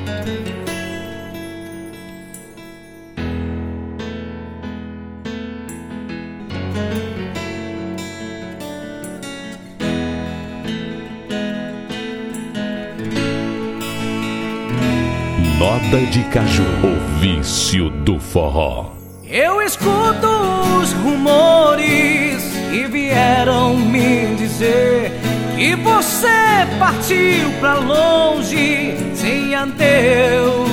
Nota de Caju, o vício do forró. Eu escuto os rumores que vieram me dizer que você partiu pra longe sem adeus.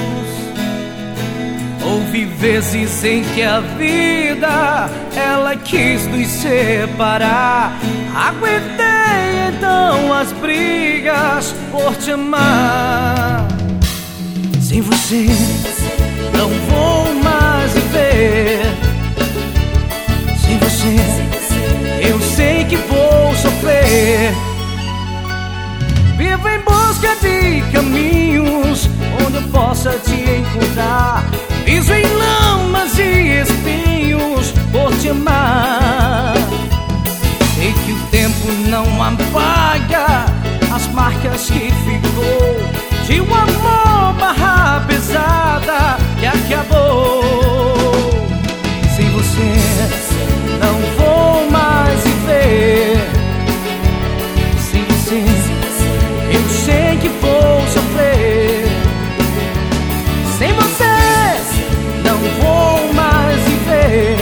Houve vezes em que a vida ela quis nos separar. Aguentei então as brigas por te amar. Sem você não vou mais viver. Sem você eu sei que vou sofrer. Vivo em busca de caminhos onde eu possa te encontrar. Piso em lamas e espinhos por te amar. Sei que o tempo não apaga as marcas que ficou de um amor barra pesada que acabou. Sem você não vou mais viver. Sem você eu sei que vou sofrer. Sem você não vou mais viver.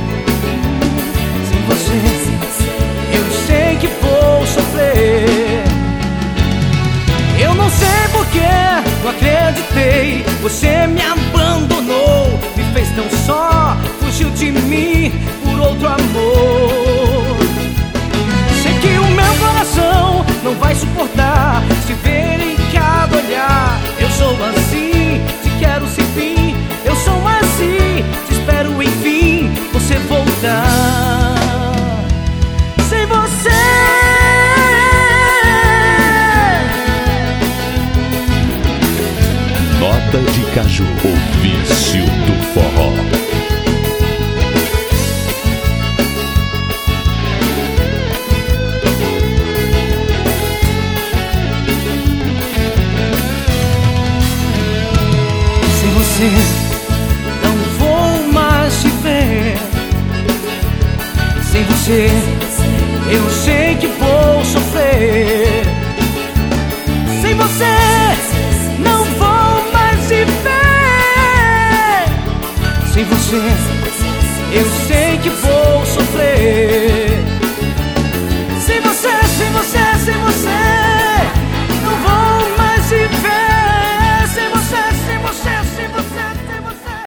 Sem você eu sei que vou sofrer. Eu não sei porque não acreditei. Você me abandonou, me fez tão só, fugiu de mim por outro amor. Sei que o meu coração não vai suportar te ver em cada olhar. Eu sou assim, te quero sem fim. Eu sou assim, te espero enfim você voltar. Sem você Nota de Caju, o vício do forró. Sem você não vou mais te ver. Sem você eu sei que vou sofrer. Sem você não vou mais te ver. Sem você eu sei que vou